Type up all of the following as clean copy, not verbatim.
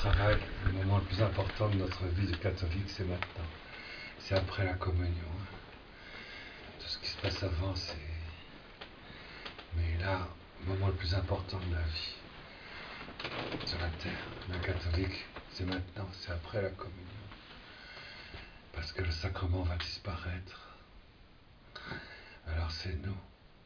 travail, le moment le plus important de notre vie de catholique, c'est maintenant. C'est après la communion. Tout ce qui se passe avant, c'est... Mais là, le moment le plus important de la vie, sur la terre, d'un catholique, c'est maintenant, c'est après la communion. Parce que le sacrement va disparaître. Alors c'est nous.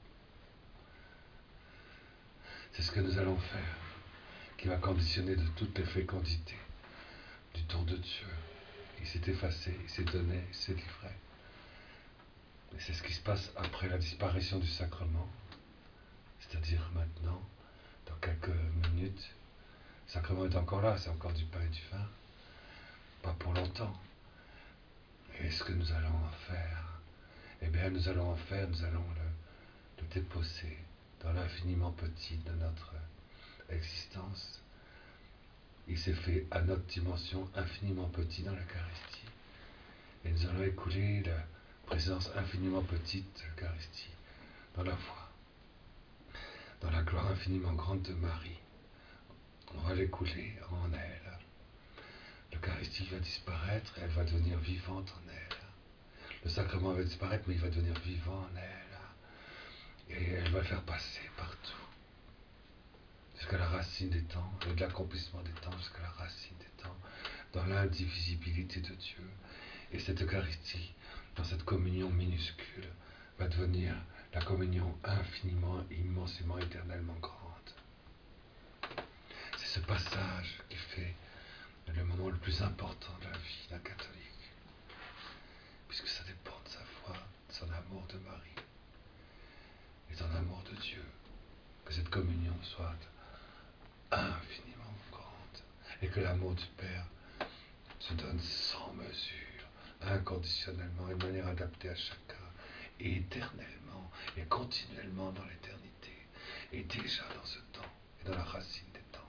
C'est ce que nous allons faire, qui va conditionner de toutes les fécondités du don de Dieu. Il s'est effacé, il s'est donné, il s'est livré. Et c'est ce qui se passe après la disparition du sacrement, c'est-à-dire maintenant, dans quelques minutes. Le sacrement est encore là, c'est encore du pain et du vin, pas pour longtemps. Et ce que nous allons en faire, eh bien nous allons le déposer dans l'infiniment petit de notre existence. Il s'est fait à notre dimension infiniment petit dans l'Eucharistie. Et nous allons écouler la présence infiniment petite de l'Eucharistie dans la foi, dans la gloire infiniment grande de Marie. On va l'écouler en elle. L'Eucharistie va disparaître, elle va devenir vivante en elle. Le sacrement va disparaître, mais il va devenir vivant en elle. Et elle va le faire passer partout. Jusqu'à la racine des temps, et de l'accomplissement des temps, jusqu'à la racine des temps, dans l'indivisibilité de Dieu. Et cette Eucharistie, dans cette communion minuscule, va devenir la communion infiniment, immensément, éternellement grande. C'est ce passage qui fait le moment le plus important de la vie d'un catholique, puisque ça dépend de sa foi, de son amour de Marie et de son amour de Dieu, que cette communion soit infiniment grande et que l'amour du Père se donne sans mesure, inconditionnellement, et de manière adaptée à chacun, et éternellement, et continuellement dans l'éternité, et déjà dans ce temps, et dans la racine des temps.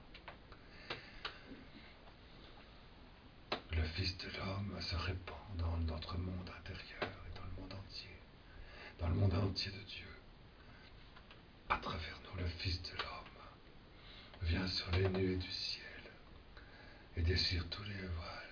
Le Fils de l'homme se répand dans notre monde intérieur et dans le monde entier de Dieu. À travers nous, le Fils de l'homme vient sur les nuées du ciel et déchire tous les voiles